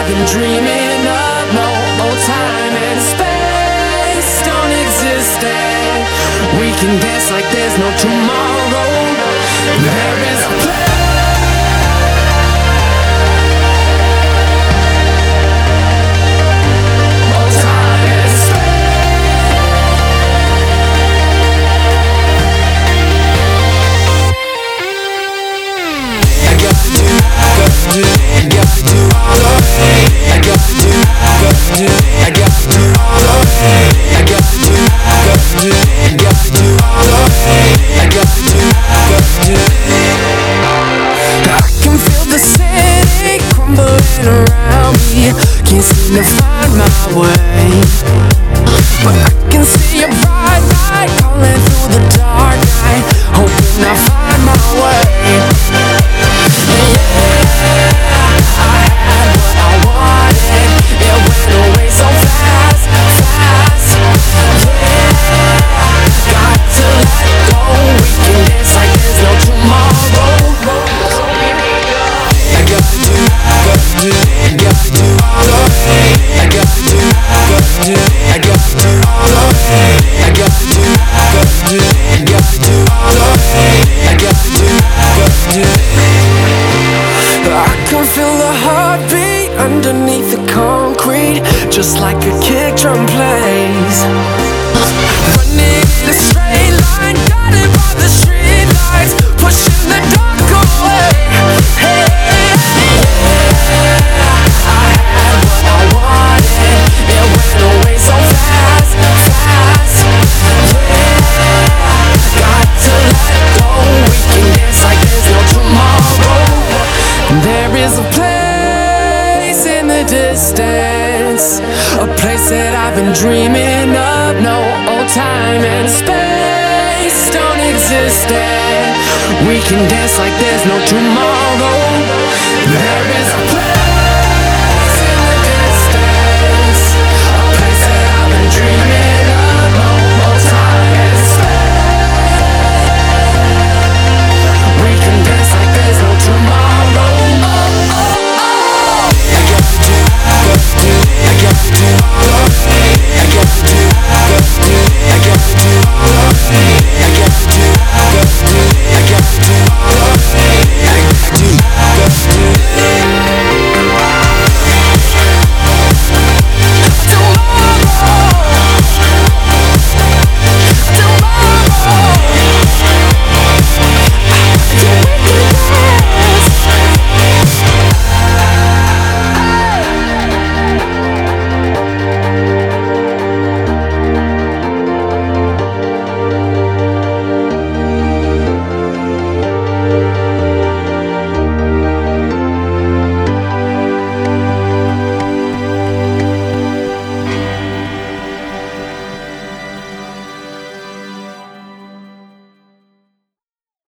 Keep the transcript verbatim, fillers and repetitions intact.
I've been dreaming of. No, no time and space don't exist, and we can dance like there's no tomorrow. There is a place. Can't seem to find my way, but I can see a bright light calling through the dark night, hoping I find my way. Yeah, I had what I wanted, it went away so fast, fast. Yeah, got to let go, we can dance like there's no tomorrow. I got to do, got to do, got to do. I got to do, got to do, I got to do all of it. I got to do, got to do, got to do all of it. I got to do, got to do. I can feel the heartbeat underneath the concrete, just like a kick drum plays. Running in a straight line, guided by the street lights, pushing the dark away. Hey. Distance, a place that I've been dreaming of. No old time and space don't exist, and we can dance like there's no tomorrow. There is a place